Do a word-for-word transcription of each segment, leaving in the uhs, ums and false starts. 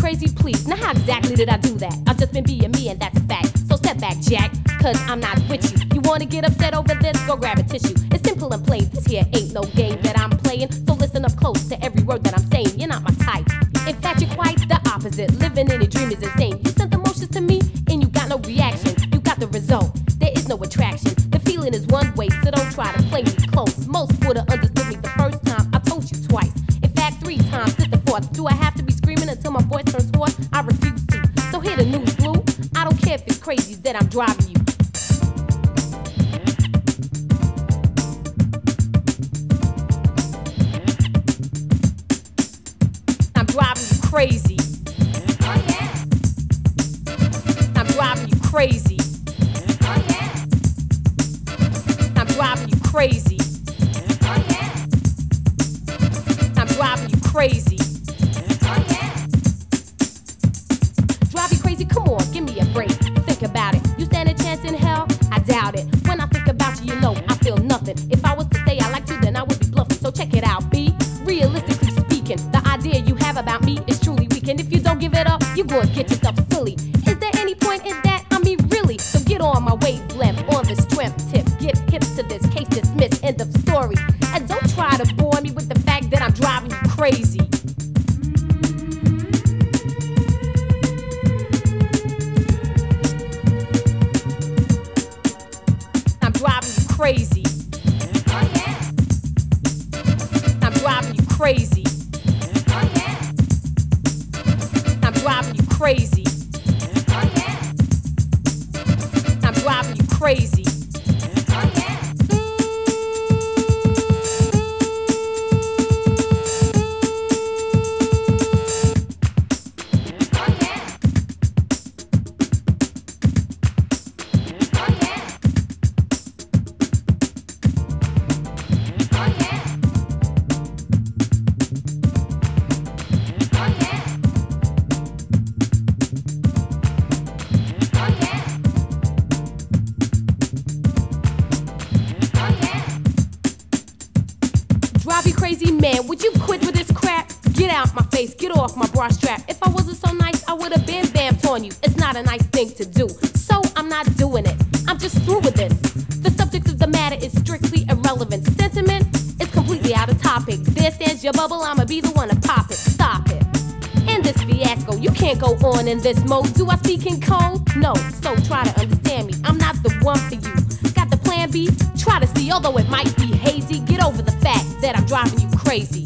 crazy, please. Now how exactly did I do that? I've just been being me and that's a fact. So step back, Jack, cause I'm not with you. You wanna get upset over this? Go grab a tissue. It's simple and plain, this here ain't no game that I'm playing. So listen up close to every word that I'm saying. You're not my type. In fact, you're quite the opposite. Living in a dream is insane. You sent emotions to me and you got no reaction. You got the result. There is no attraction. The feeling is one way, so don't try to play me close. Most would've understood me the first time. I told you twice. In fact, three times. This the fourth. Do I have to be screaming until my voice turns hoarse? I refuse to. So hear the news, Blue. I don't care if it's crazy that I'm driving you. I'm driving you crazy. Oh yeah. I'm driving you crazy. Oh yeah. I'm driving you crazy. Oh yeah. I'm driving you crazy. Oh yeah. Drive you crazy? Come on, give me a break. Think about it. You stand a chance in hell? I doubt it. When I think about you, you know I feel nothing. If I was to say I like you, then I would be bluffing. So check it out, B. Realistically speaking, the idea you have about me is truly weak. And if you don't give it up, you gonna get yourself silly. Is there any point in that? I mean, really? So get on my wavelength, on the strength tip. Get hip to this, case dismissed, end of story. And don't try to bore me with the fact that I'm driving you crazy. I'm driving you crazy. Oh yeah. I'm driving you crazy. Oh yeah. I'm driving you crazy. Oh yeah. I'm driving you crazy. Oh yeah. Oh yeah. Oh yeah. Oh yeah. Oh yeah. Oh yeah. Oh yeah. Drive you crazy, man. Would you quit with this crap? Get out my face, get off my bra strap. If I wasn't so nice, I would have been vamped on you. It's not a nice thing to do, so I'm not doing it. I'm just through with this. The subject of the matter is strictly irrelevant. Sentiment is completely out of topic. There stands your bubble, I'ma be the one to pop it. Stop it. In this fiasco, you can't go on in this mode. Do I speak in code? No, so try to understand me. I'm not the one for you. Got the plan B? Try to see, although it might be hazy. Get over the fact that I'm driving you crazy.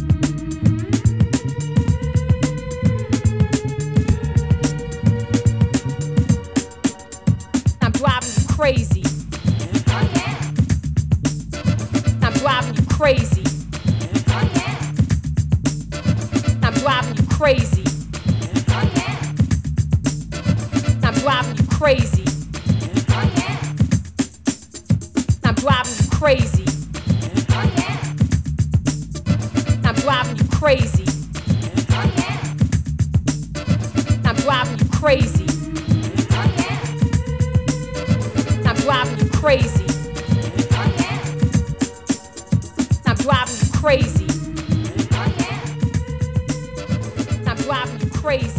I'm driving you crazy. Oh yeah. I'm driving you crazy. Oh yeah. I'm driving you crazy. Oh yeah. I'm driving you crazy. Oh yeah. I'm driving you crazy. Oh yeah. I'm driving you crazy. Oh yeah. I'm driving you crazy. Oh yeah. I'm driving you crazy. Oh yeah. I'm driving you crazy. Oh yeah. I'm driving you crazy.